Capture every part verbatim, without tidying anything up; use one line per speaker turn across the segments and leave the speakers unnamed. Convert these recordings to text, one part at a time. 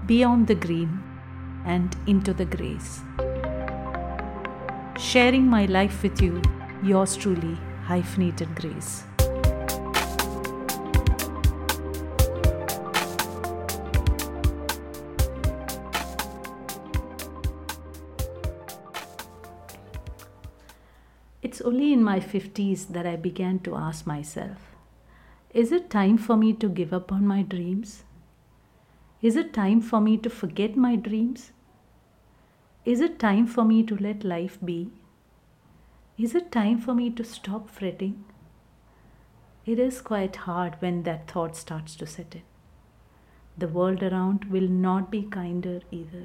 beyond the green and into the grace. Sharing my life with you, yours truly, Hyphenated Grace. It's only in my fifties that I began to ask myself, is it time for me to give up on my dreams? Is it time for me to forget my dreams? Is it time for me to let life be? Is it time for me to stop fretting? It is quite hard when that thought starts to set in. The world around will not be kinder either.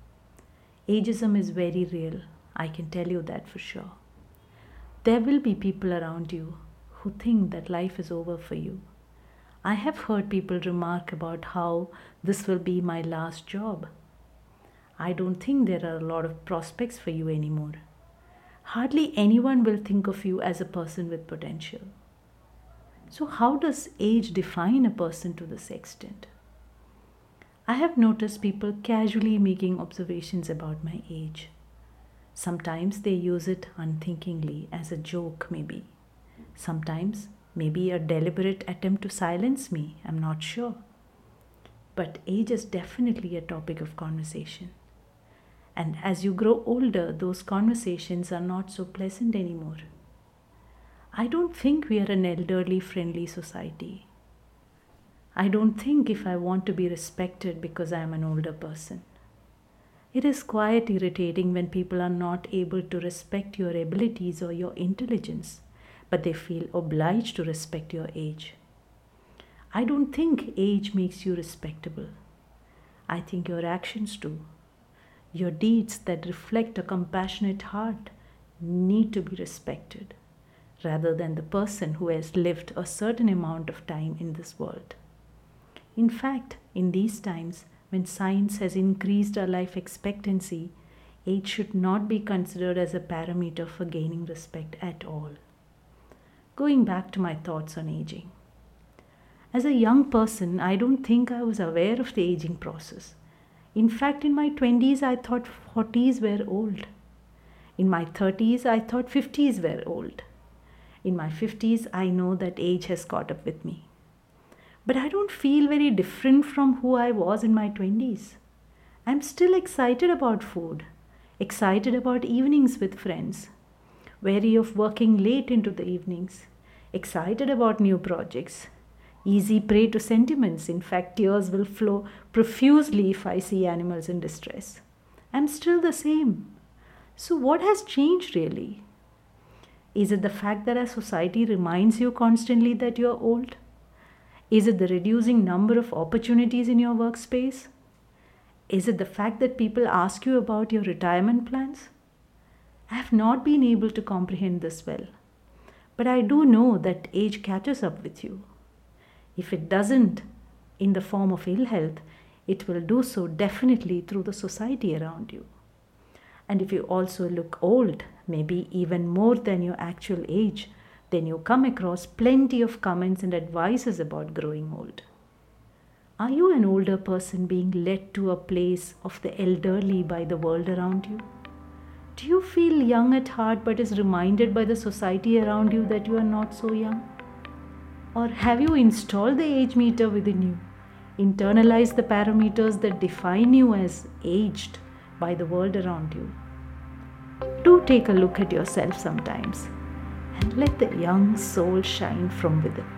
Ageism is very real, I can tell you that for sure. There will be people around you who think that life is over for you. I have heard people remark about how this will be my last job. I don't think there are a lot of prospects for you anymore. Hardly anyone will think of you as a person with potential. So how does age define a person to this extent? I have noticed people casually making observations about my age. Sometimes they use it unthinkingly as a joke maybe. Sometimes maybe a deliberate attempt to silence me, I'm not sure. But age is definitely a topic of conversation. And as you grow older, those conversations are not so pleasant anymore. I don't think we are an elderly friendly society. I don't think if I want to be respected because I am an older person. It is quite irritating when people are not able to respect your abilities or your intelligence, but they feel obliged to respect your age. I don't think age makes you respectable. I think your actions do. Your deeds that reflect a compassionate heart need to be respected, rather than the person who has lived a certain amount of time in this world. In fact, in these times, when science has increased our life expectancy, age should not be considered as a parameter for gaining respect at all. Going back to my thoughts on aging. As a young person, I don't think I was aware of the aging process. In fact, in my twenties, I thought forties were old. In my thirties, I thought fifties were old. In my fifties, I know that age has caught up with me. But I don't feel very different from who I was in my twenties. I'm still excited about food, excited about evenings with friends, wary of working late into the evenings, excited about new projects, easy prey to sentiments. In fact, tears will flow profusely if I see animals in distress. I'm still the same. So what has changed really? Is it the fact that our society reminds you constantly that you're old? Is it the reducing number of opportunities in your workspace? Is it the fact that people ask you about your retirement plans? I have not been able to comprehend this well, but I do know that age catches up with you. If it doesn't in the form of ill health, it will do so definitely through the society around you. And if you also look old, maybe even more than your actual age, then you come across plenty of comments and advices about growing old. Are you an older person being led to a place of the elderly by the world around you? Do you feel young at heart but is reminded by the society around you that you are not so young? Or have you installed the age meter within you, internalized the parameters that define you as aged by the world around you? Do take a look at yourself sometimes and let the young soul shine from within.